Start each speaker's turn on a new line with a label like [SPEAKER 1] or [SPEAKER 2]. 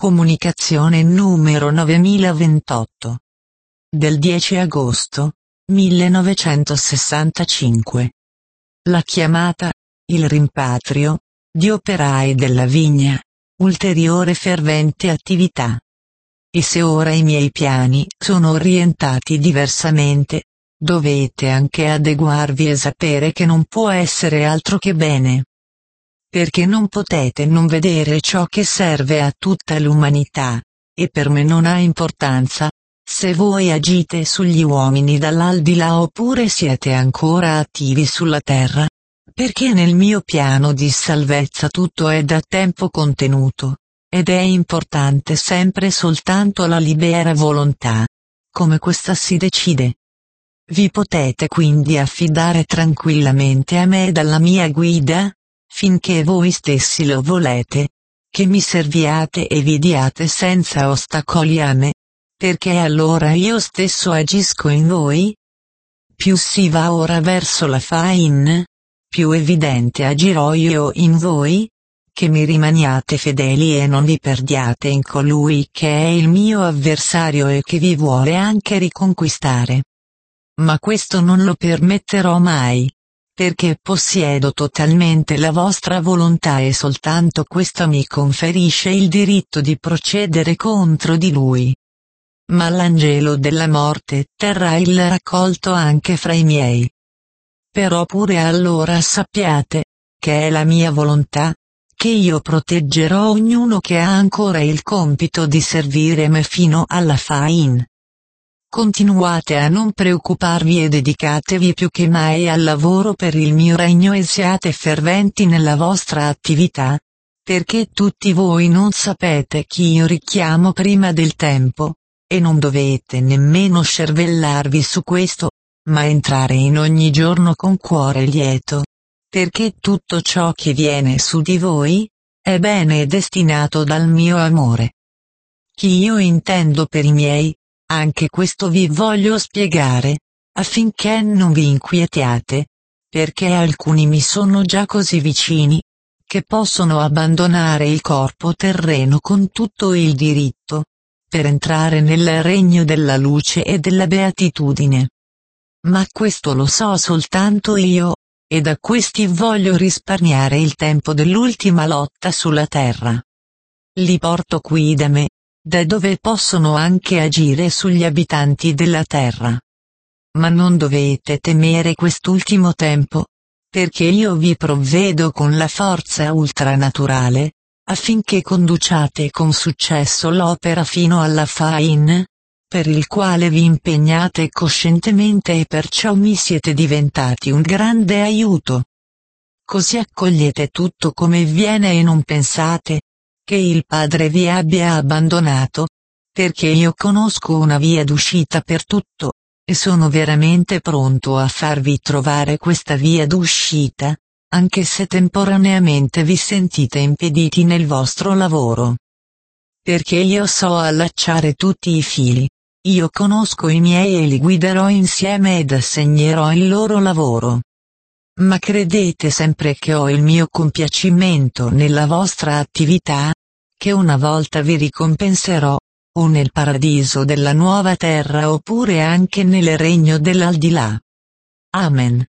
[SPEAKER 1] Comunicazione numero 9028. Del 10 agosto 1965. La chiamata, il rimpatrio, di operai della vigna, ulteriore fervente attività. E se ora i miei piani sono orientati diversamente, dovete anche adeguarvi e sapere che non può essere altro che bene. Perché non potete non vedere ciò che serve a tutta l'umanità, e per me non ha importanza, se voi agite sugli uomini dall'aldilà oppure siete ancora attivi sulla terra, perché nel mio piano di salvezza tutto è da tempo contenuto, ed è importante sempre soltanto la libera volontà, come questa si decide. Vi potete quindi affidare tranquillamente a me dalla mia guida, finché voi stessi lo volete, che mi serviate e vi diate senza ostacoli a me, perché allora io stesso agisco in voi. Più si va ora verso la fin, più evidente agirò io in voi, che mi rimaniate fedeli e non vi perdiate in colui che è il mio avversario e che vi vuole anche riconquistare. Ma questo non lo permetterò mai, perché possiedo totalmente la vostra volontà e soltanto questa mi conferisce il diritto di procedere contro di lui. Ma l'angelo della morte terrà il raccolto anche fra i miei. Però pure allora sappiate, che è la mia volontà, che io proteggerò ognuno che ha ancora il compito di servire me fino alla fin. Continuate a non preoccuparvi e dedicatevi più che mai al lavoro per il mio regno e siate ferventi nella vostra attività, perché tutti voi non sapete chi io richiamo prima del tempo, e non dovete nemmeno scervellarvi su questo, ma entrare in ogni giorno con cuore lieto, perché tutto ciò che viene su di voi, è bene destinato dal mio amore. Chi io intendo per i miei, anche questo vi voglio spiegare, affinché non vi inquietiate, perché alcuni mi sono già così vicini, che possono abbandonare il corpo terreno con tutto il diritto, per entrare nel regno della luce e della beatitudine. Ma questo lo so soltanto io, e da questi voglio risparmiare il tempo dell'ultima lotta sulla terra. Li porto qui da me, da dove possono anche agire sugli abitanti della terra. Ma non dovete temere quest'ultimo tempo, perché io vi provvedo con la forza ultranaturale, affinché conduciate con successo l'opera fino alla fin, per il quale vi impegnate coscientemente e perciò mi siete diventati un grande aiuto. Così accogliete tutto come viene e non pensate che il Padre vi abbia abbandonato, perché io conosco una via d'uscita per tutto, e sono veramente pronto a farvi trovare questa via d'uscita, anche se temporaneamente vi sentite impediti nel vostro lavoro. Perché io so allacciare tutti i fili, io conosco i miei e li guiderò insieme ed assegnerò il loro lavoro. Ma credete sempre che ho il mio compiacimento nella vostra attività, che una volta vi ricompenserò, o nel paradiso della nuova terra oppure anche nel regno dell'aldilà. Amen.